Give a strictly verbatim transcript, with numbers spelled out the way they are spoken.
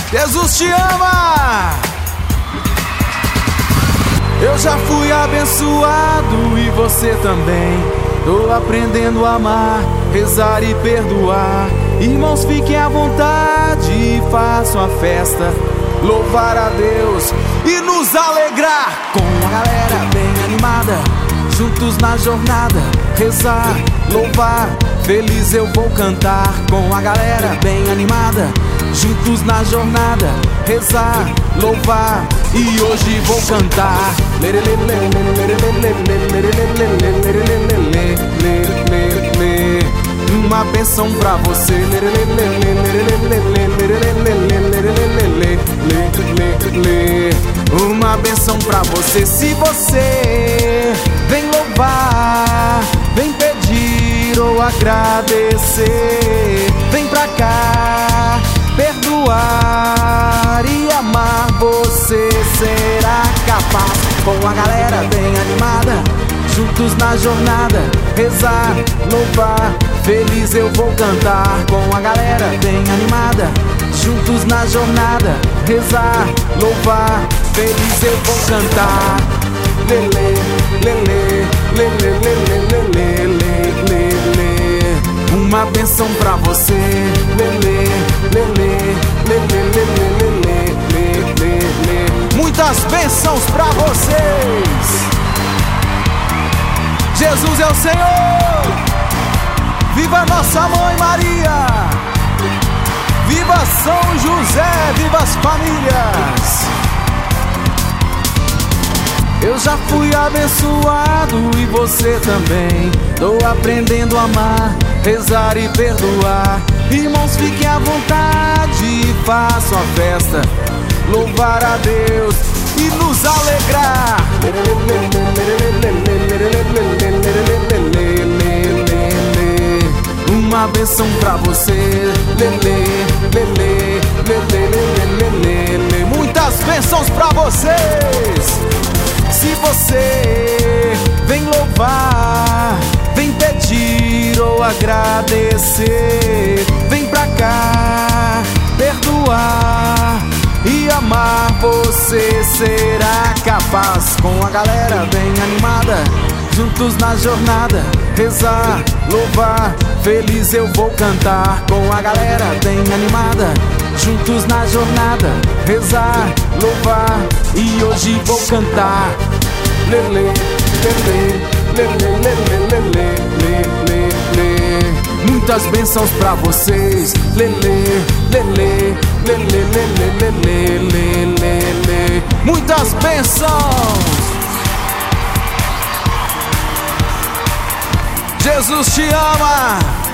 Jesus te ama. Eu já fui abençoado e você também. Tô aprendendo a amar, rezar e perdoar. Irmãos, fiquem à vontade e façam a festa, louvar a Deus e nos alegrar. Com a galera bem animada, juntos na jornada, rezar, louvar, feliz eu vou cantar. Com a galera bem animada, juntos na jornada, rezar, louvar, e hoje vou cantar. Uma bênção pra você. Uma bênção pra você. Se você vem louvar, vem pedir ou agradecer, vem pra cá perdoar e amar, você será capaz. Com a galera bem animada, juntos na jornada, rezar, louvar, feliz eu vou cantar. Com a galera bem animada, juntos na jornada, rezar, louvar, feliz eu vou cantar. Lele, lele, lele, lele, lele, lele, lele. Uma bênção pra você. Lele, lele, lele, lele, lele, lele, lele. Muitas bênçãos pra vocês. Jesus é o Senhor. Viva nossa mãe Maria. Viva São José. Viva as famílias. Eu já fui abençoado e você também. Tô aprendendo a amar, rezar e perdoar. Irmãos, fiquem à vontade e façam a festa, louvar a Deus e nos alegrar. Uma bênção pra você. Muitas bênçãos pra vocês. Se você vem louvar, vem pedir ou agradecer, vem pra cá perdoar e amar, você será capaz. Com a galera bem animada, juntos na jornada, rezar, louvar, feliz eu vou cantar. Com a galera bem animada, juntos na jornada, rezar, louvar, e hoje vou cantar. Lele, lele, lele, lele, lele, lele, lele. Muitas bênçãos pra vocês. Lele, lele, lele, lele, lele, lele, lele. Muitas bênçãos. Jesus te ama.